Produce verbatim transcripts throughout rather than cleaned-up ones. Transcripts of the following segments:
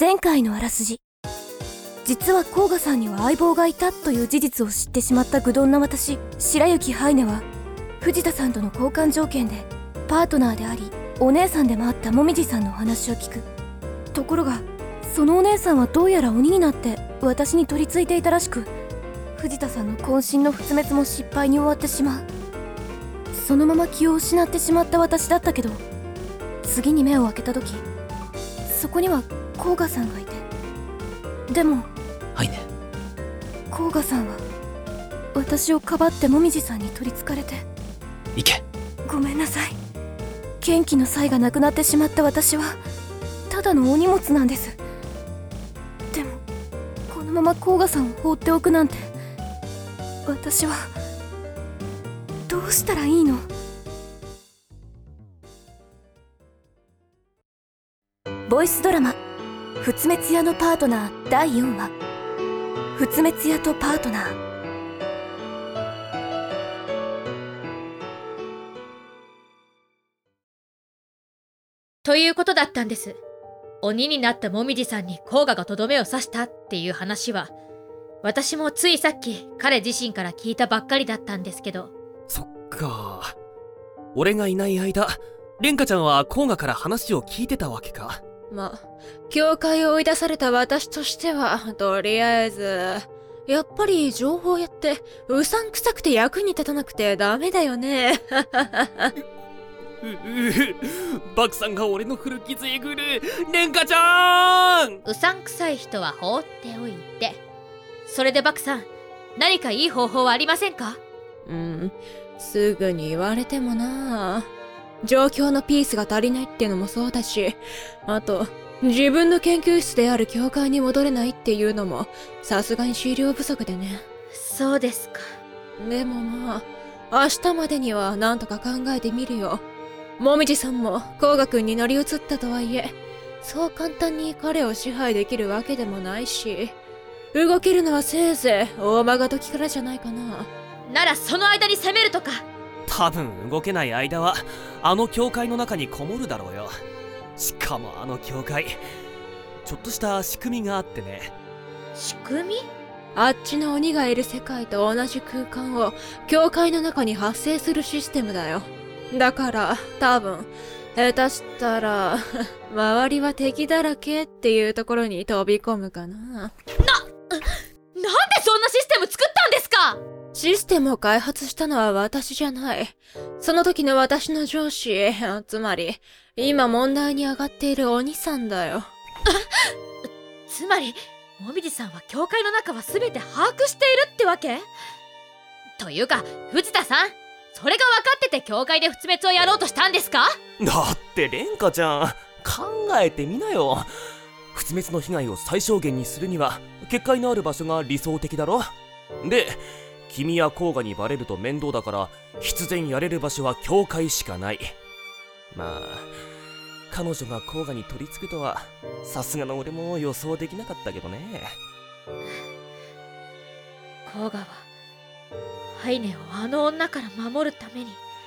前回のあらすじ。実は甲賀さんには相棒がいたという事実を知ってしまった愚鈍な私、白雪ハイネは藤田さんとの交換条件でパートナーでありお姉さんでもあったもみじさんのお話を聞く。ところがそのお姉さんはどうやら鬼になって私に取り付いていたらしく、藤田さんの渾身の仏滅も失敗に終わってしまう。そのまま気を失ってしまった私だったけど、次に目を開けた時、そこには甲賀さんがいて。でもはいね。 甲賀さんは私をかばってもみじさんに取りつかれて。 行け。 ごめんなさい。元気の才がなくなってしまった私はただのお荷物なんです。でもこのまま甲賀さんを放っておくなんて、私はどうしたらいいの？ボイスドラマ「仏滅屋のパートナー」だいよんわ「仏滅屋とパートナー」。 ということだったんです。鬼になったもみじさんに甲賀がとどめを刺したっていう話は、私もついさっき彼自身から聞いたばっかりだったんですけど。 そっか。俺がいない間、蓮華ちゃんは甲賀から話を聞いてたわけか。 ま、教会を追い出された私としては、とりあえず、やっぱり情報屋ってうさんくさくて役に立たなくてダメだよね。 ううバクさんが俺の古傷えぐる。蓮華ちゃん、 うさんくさい人は放っておいて。それでバクさん、何かいい方法はありませんか？ うん、すぐに言われてもな。状況のピースが足りないってのもそうだし、あと自分の研究室である教会に戻れないっていうのもさすがに資料不足でね。 そうですか。 でもまあ、明日までにはなんとか考えてみるよ。もみじさんも甲賀くんに乗り移ったとはいえ、そう簡単に彼を支配できるわけでもないし、動けるのはせいぜい大魔が時からじゃないかな。 ならその間に攻めるとか。 多分動けない間はあの教会の中にこもるだろうよ。しかもあの教会、ちょっとした仕組みがあってね。 仕組み？ あっちの鬼がいる世界と同じ空間を教会の中に発生するシステムだよ。だから多分下手したら周りは敵だらけっていうところに飛び込むかな。な、なんでそんなシステム作ったんですか？ システムを開発したのは私じゃない。その時の私の上司、つまり今問題に上がっている鬼さんだよ。 つまりもみじさんは教会の中は全て把握しているってわけ？というか藤田さん、それが分かってて教会で仏滅をやろうとしたんですか？ だって蓮華ちゃん、考えてみなよ。仏滅の被害を最小限にするには結界のある場所が理想的だろ。で君や甲賀にバレると面倒だから必然やれる場所は教会しかない。まあ彼女が甲賀に取り付くとはさすがの俺も予想できなかったけどね。 甲賀はハイネをあの女から守るために、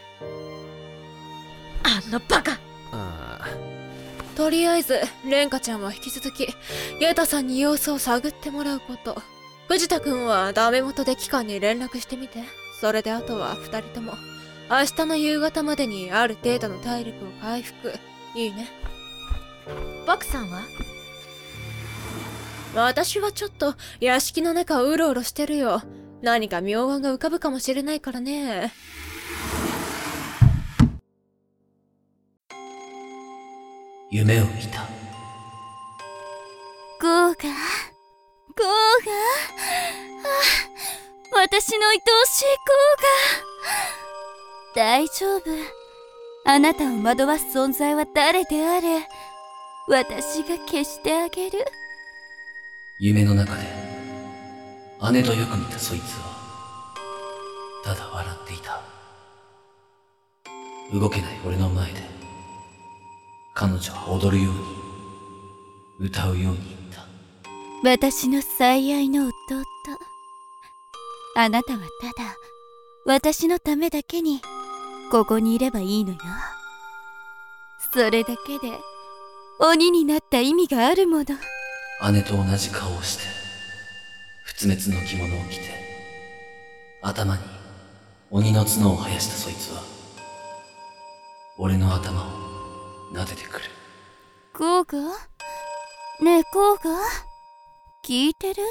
あんなバカ。 ああ、 とりあえず蓮華ちゃんは引き続きユタさんに様子を探ってもらうこと。藤田くんはダメ元で機関に連絡してみて。それであとは二人とも明日の夕方までにある程度の体力を回復。いいね。 バクさんは？ 私はちょっと屋敷の中をうろうろしてるよ。何か妙案が浮かぶかもしれないからね。 夢を見た。 ゴーガー、ゴーガー、あ、私の愛おしいゴーガー。大丈夫。あなたを惑わす存在は誰であれ、私が消してあげる。 夢の中で姉とよく似たそいつはただ笑っていた。動けない俺の前で彼女は踊るように歌うように言った。 私の最愛の弟、あなたはただ私のためだけにここにいればいいのよ。それだけで鬼になった意味があるもの。 姉と同じ顔をして、不滅の着物を着て、頭に鬼の角を生やしたそいつは、俺の頭を撫でてくる。 コウガ？ねえコウガ？聞いてる？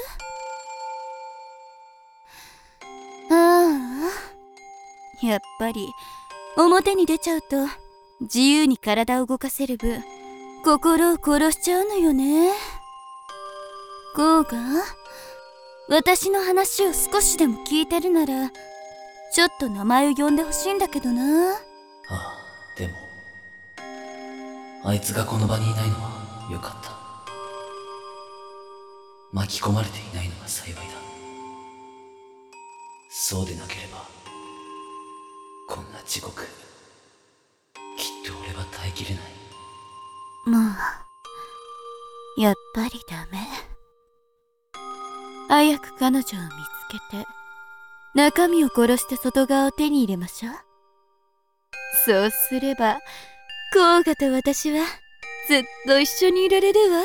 ああ、やっぱり表に出ちゃうと自由に体を動かせる分心を殺しちゃうのよね。コウガ、私の話を少しでも聞いてるならちょっと名前を呼んでほしいんだけどな。 ああ、でもあいつがこの場にいないのはよかった。巻き込まれていないのが幸いだ。そうでなければこんな地獄、きっと俺は耐えきれない。 まあやっぱりダメ。早く彼女を見つけて中身を殺して外側を手に入れましょう。そうすればコウガと私はずっと一緒にいられるわ。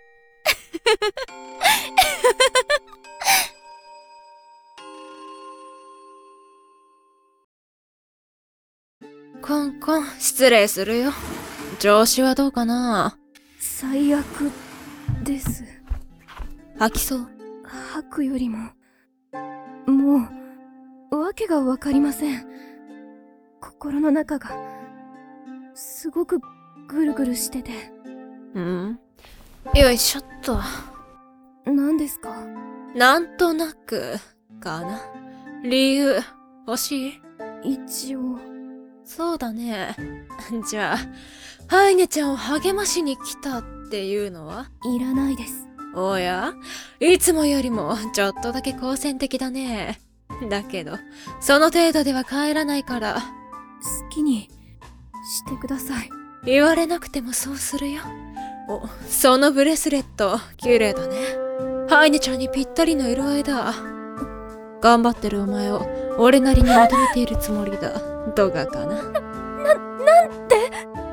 コンコン、失礼するよ。調子はどうかな？ 最悪です。 吐きそう？ 吐くよりももうわけがわかりません。心の中がすごくぐるぐるしてて。 うん？よいしょっと。 何ですか？ なんとなくかな。理由欲しい？ 一応。 そうだね。じゃあハイネちゃんを励ましに来たっていうのは？ いらないです。 おや、いつもよりもちょっとだけ好戦的だね。だけどその程度では帰らないから。 好きにしてください。 言われなくてもそうするよ。お、そのブレスレット綺麗だね。ハイネちゃんにぴったりの色合いだ。頑張ってるお前を俺なりにまとめているつもりだ。どがかな。な、 なんて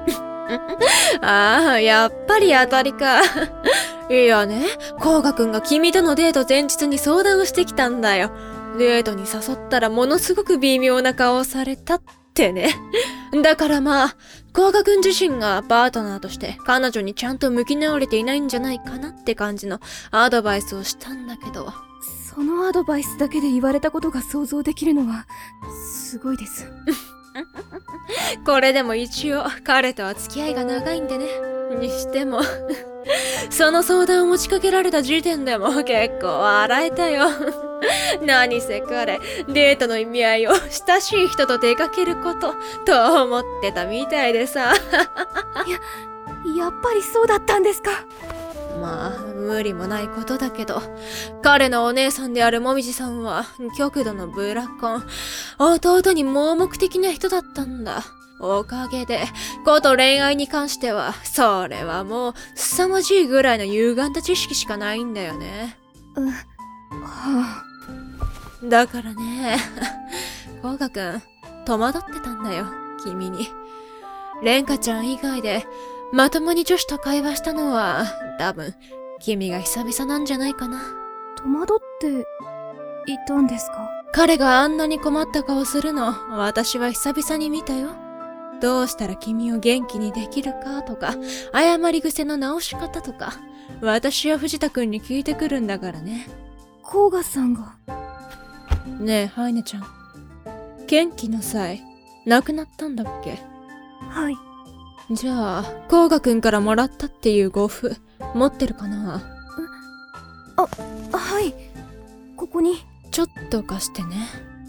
ああ、やっぱり当たりか。いやね、コウガくんが君とのデート前日に相談をしてきたんだよ。デートに誘ったらものすごく微妙な顔をされたってね。だからまあ、コウガくん自身がパートナーとして彼女にちゃんと向き直れていないんじゃないかなって感じのアドバイスをしたんだけど。 そのアドバイスだけで言われたことが想像できるのはすごいです。 これでも一応彼とは付き合いが長いんでね。にしてもその相談を持ちかけられた時点でも結構笑えたよ。何せ彼デートの意味合いを親しい人と出かけることと思ってたみたいでさ。 ややっぱりそうだったんですか。 まあ無理もないことだけど、彼のお姉さんであるもみじさんは極度のブラコン、弟に盲目的な人だったんだ。おかげでこと恋愛に関してはそれはもう凄まじいぐらいの歪んだ知識しかないんだよね。 うはあ。 だからね、コウガくん戸惑ってたんだよ、君に。レンカちゃん以外でまともに女子と会話したのは多分君が久々なんじゃないかな。 戸惑っていたんですか？ 彼があんなに困った顔するの私は久々に見たよ。どうしたら君を元気にできるかとか、謝り癖の直し方とか、私や藤田くんに聞いてくるんだからね。 コウガさんが。 ねえハイネちゃん、元気の際亡くなったんだっけ？ はい。 じゃあコウガくんからもらったっていう護符持ってるかな？ あ、はい。ここに。 ちょっと貸してね。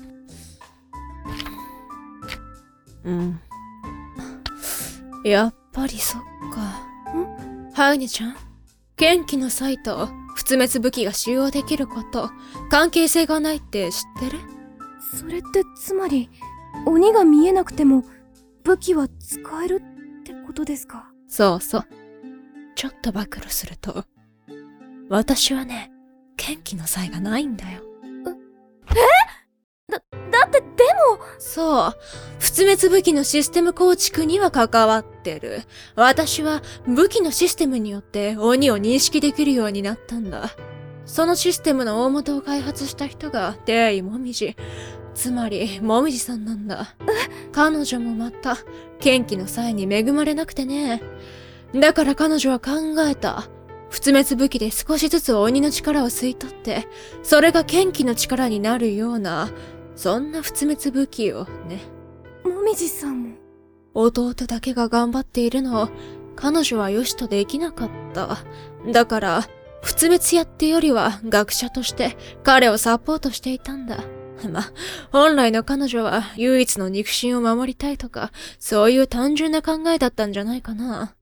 うん。やっぱりそっか。ん？ハイネちゃん、元気の際と不滅武器が使用できること、関係性がないって知ってる？ それってつまり鬼が見えなくても武器は使えるってことですか？ そうそう。ちょっと暴露すると、私はね、元気の際がないんだよ。 え？だ、だってでもそう。仏滅武器のシステム構築には関わってる。私は武器のシステムによって鬼を認識できるようになったんだ。そのシステムの大元を開発した人がデイ・モミジ。つまり、モミジさんなんだ。彼女もまた、剣気の際に恵まれなくてね。だから彼女は考えた。仏滅武器で少しずつ鬼の力を吸い取って、それが剣気の力になるような、そんな仏滅武器をね。 もみじさんも。 弟だけが頑張っているのを、彼女はよしとできなかった。だから、仏滅やってよりは学者として彼をサポートしていたんだ。ま、本来の彼女は唯一の肉親を守りたいとか、そういう単純な考えだったんじゃないかな。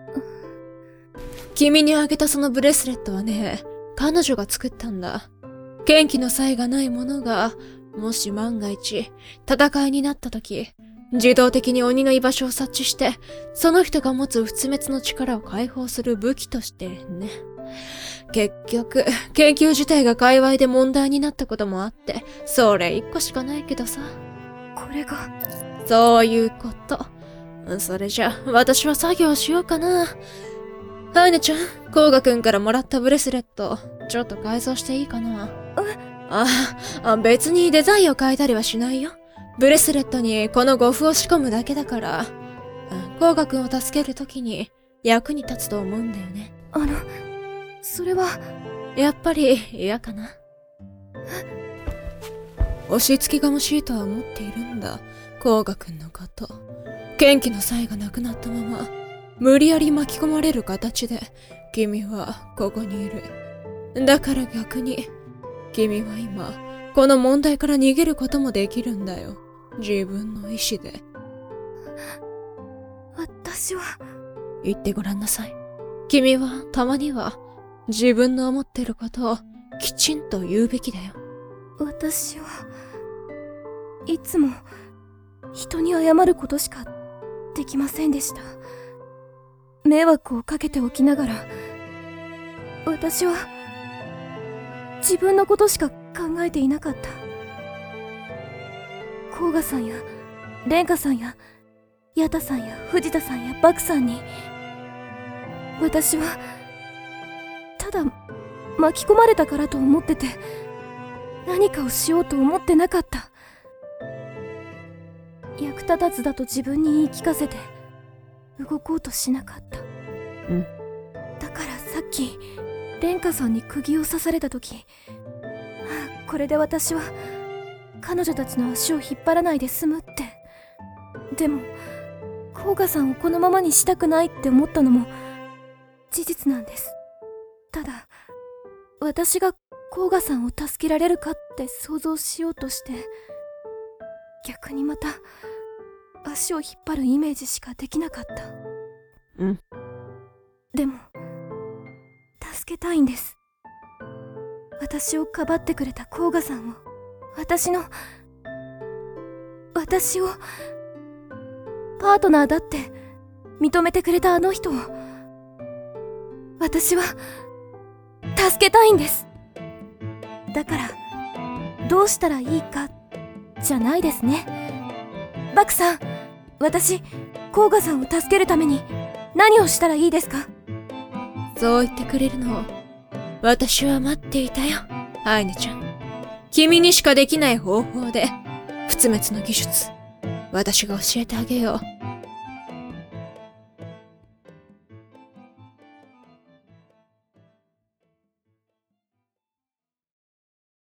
君にあげたそのブレスレットはね、彼女が作ったんだ。元気の才がない者が、もし万が一、戦いになった時、自動的に鬼の居場所を察知して、その人が持つ仏滅の力を解放する武器としてね。結局、研究自体が界隈で問題になったこともあって、それ一個しかないけどさ。 これが。 そういうこと。それじゃ、私は作業しようかな。ハイネちゃん、コウガくんからもらったブレスレット、ちょっと改造していいかな？ああ、別にデザインを変えたりはしないよ。ブレスレットにこの護符を仕込むだけだから、コウガくんを助けるときに役に立つと思うんだよね。 あの、それは、 やっぱり嫌かな。押し付けがましいとは思っているんだ、コウガくんのこと。元気の才がなくなったまま、無理やり巻き込まれる形で、君はここにいる。だから逆に、君は今、この問題から逃げることもできるんだよ。自分の意志で。 私は、 言ってごらんなさい。君はたまには、自分の思ってることをきちんと言うべきだよ。 私はいつも人に謝ることしかできませんでした。迷惑をかけておきながら、私は自分のことしか考えていなかった。甲賀さんや蓮華さんや矢田さんや藤田さんやバクさんに、私はただ巻き込まれたからと思ってて、何かをしようと思ってなかった。役立たずだと自分に言い聞かせて動こうとしなかった。 うん。 だからさっき蓮華さんに釘を刺された時、これで私は彼女たちの足を引っ張らないで済むって。でも甲賀さんをこのままにしたくないって思ったのも事実なんです。ただ私が甲賀さんを助けられるかって想像しようとして、逆にまた足を引っ張るイメージしかできなかった。 うん。 でも助けたいんです。私をかばってくれた甲賀さんを、私の私をパートナーだって認めてくれたあの人を、私は助けたいんです。だからどうしたらいいかじゃないですね。バクさん、私甲賀さんを助けるために何をしたらいいですか？ そう言ってくれるのを私は待っていたよ、アイネちゃん。君にしかできない方法で仏滅の技術、私が教えてあげよう。